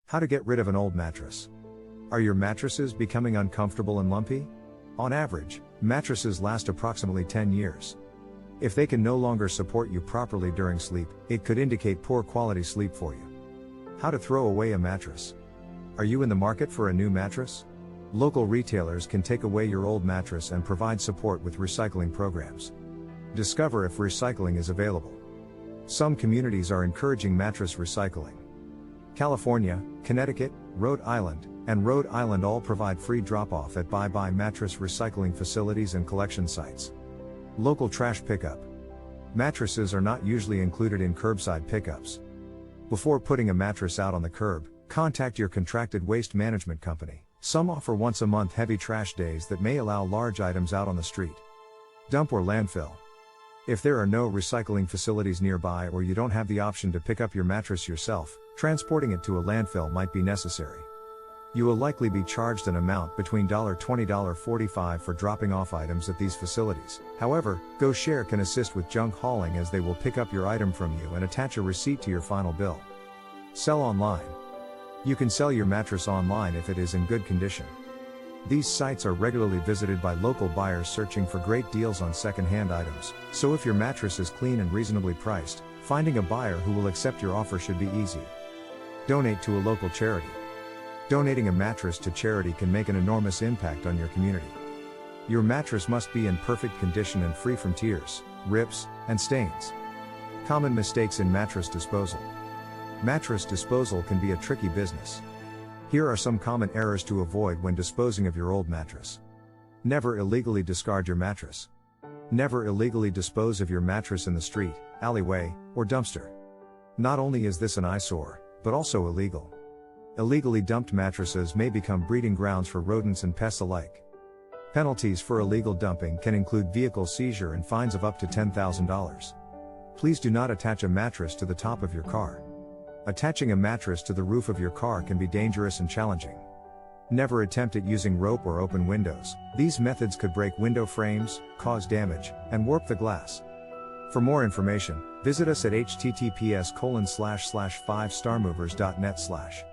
How to get rid of an old mattress. Are your mattresses becoming uncomfortable and lumpy? On average, mattresses last approximately 10 years. If they can no longer support you properly during sleep, it could indicate poor quality sleep for you. How to throw away a mattress. Are you in the market for a new mattress? Local retailers can take away your old mattress and provide support with recycling programs. Discover if recycling is available. Some communities are encouraging mattress recycling. California, Connecticut, Rhode Island, and Rhode Island all provide free drop-off at bye-bye mattress recycling facilities and collection sites. Local trash pickup. Mattresses are not usually included in curbside pickups. Before putting a mattress out on the curb, contact your contracted waste management company. Some offer once-a-month heavy trash days that may allow large items out on the street. Dump or landfill. If there are no recycling facilities nearby or you don't have the option to pick up your mattress yourself, transporting it to a landfill might be necessary. You will likely be charged an amount between $20 and $45 for dropping off items at these facilities. However, GoShare can assist with junk hauling as they will pick up your item from you and attach a receipt to your final bill. Sell online. You can sell your mattress online if it is in good condition. These sites are regularly visited by local buyers searching for great deals on second-hand items, so if your mattress is clean and reasonably priced, finding a buyer who will accept your offer should be easy. Donate to a local charity. Donating a mattress to charity can make an enormous impact on your community. Your mattress must be in perfect condition and free from tears, rips, and stains. Common mistakes in mattress disposal. Mattress disposal can be a tricky business. Here are some common errors to avoid when disposing of your old mattress. Never illegally discard your mattress. Never illegally dispose of your mattress in the street, alleyway, or dumpster. Not only is this an eyesore, but also illegal. Illegally dumped mattresses may become breeding grounds for rodents and pests alike. Penalties for illegal dumping can include vehicle seizure and fines of up to $10,000. Please do not attach a mattress to the top of your car. Attaching a mattress to the roof of your car can be dangerous and challenging. Never attempt it using rope or open windows. These methods could break window frames, cause damage, and warp the glass. For more information, visit us at https://5starmovers.net/.